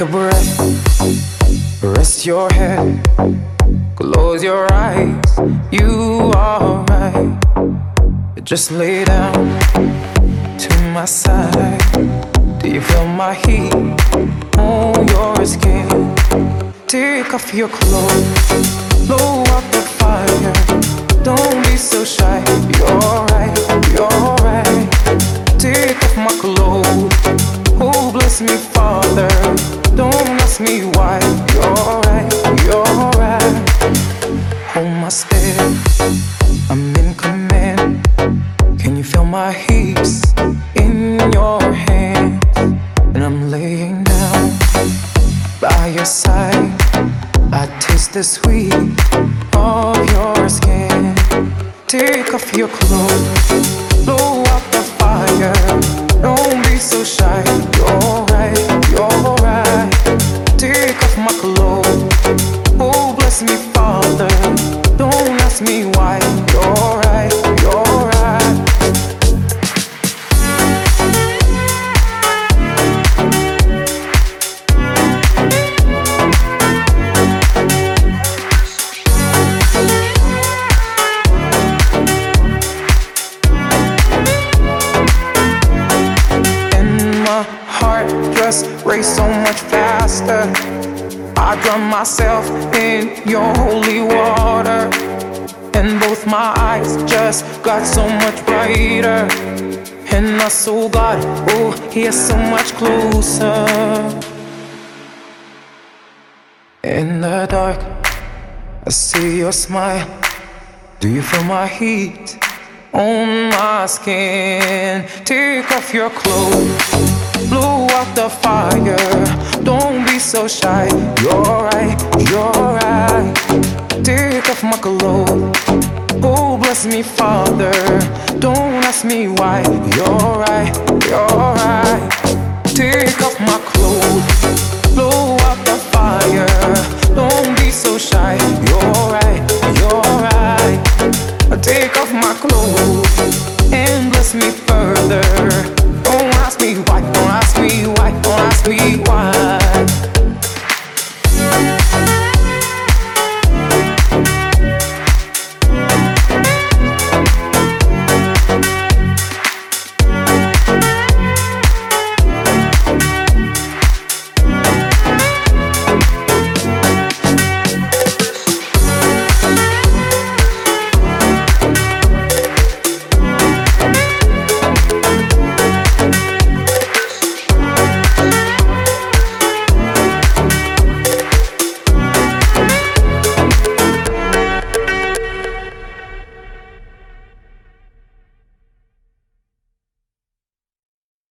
a breath, rest your head, close your eyes. You are right. Just lay down to my side. Do you feel my heat on your skin? Take off your clothes, blow out the fire. Don't be so shy. You're right, you're right. Take off my clothes. Oh, bless me, Father. Don't ask me why. You're right, you're right. Hold my step, I'm in command. Can you feel my hips in your hands? And I'm laying down by your side. I taste the sweet of your skin. Take off your clothes, blow out the fire. Don't be so shy. You're right, you're right. Take off my clothes. Oh, bless me, Father. Don't ask me why. You're right, you're right. And my heart just race so much faster. I drown myself in your holy water, and both my eyes just got so much brighter. And I saw God, oh, He is so much closer. In the dark, I see your smile. Do you feel my heat on my skin? Take off your clothes, blow out the fire. Don't be so shy. You're right, you're right. Take off my clothes. Oh, bless me, Father. Don't ask me why. You're right, you're right.